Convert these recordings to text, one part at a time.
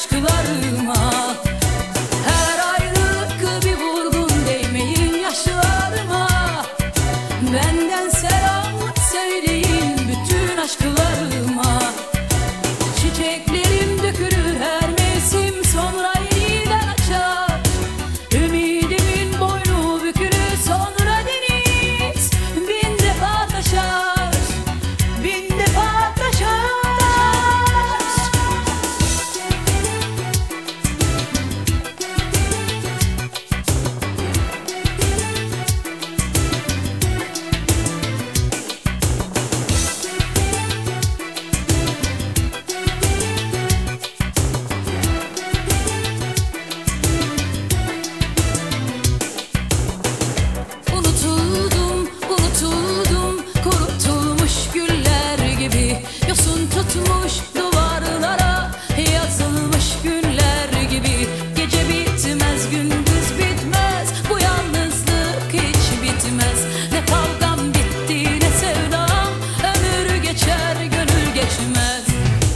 aşklarıma. Her ayrılık bir vurgun, değmeyin yaşlarıma. Benden selam söyleyin bütün aşklarıma. Çiçeklerim dökülür her mevsim, sonra yeniden açar. Ümidimin boynu bükülür, sonra deniz bin defa taşar, bin defa taşar. Yosun tutmuş duvarlara, yazılmış günler gibi. Gece bitmez, gündüz bitmez, bu yalnızlık hiç bitmez. Ne kavgam bitti ne sevdam, ömür geçer gönül geçmez.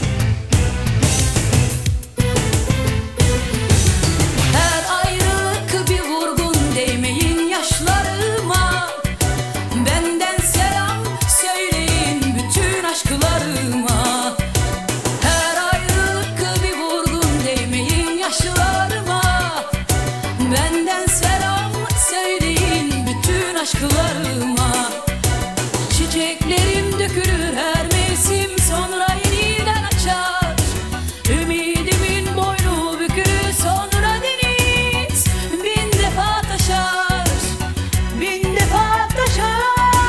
Her ayrılık bir vurgun, değmeyin yaşlarıma. Benden selam söyleyin bütün aşklarıma. Her ayrılık bir vurgun, değmeyin yaşlarıma. Benden selam söyleyin bütün aşklarıma. Çiçeklerim dökülür her mevsim, sonra yeniden açar. Ümidimin boynu bükülür, sonra deniz bin defa taşar, bin defa taşar.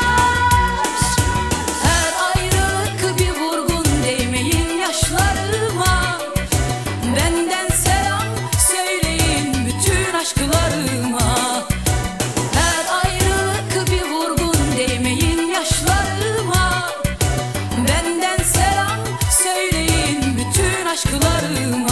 Her ayrılık bir vurgun, değmeyin yaşlarıma. Benden selam söyleyin bütün aşklarıma. Her ayrılık bir vurgun, değmeyin yaşlarıma. Benden selam söyleyin bütün aşklarıma.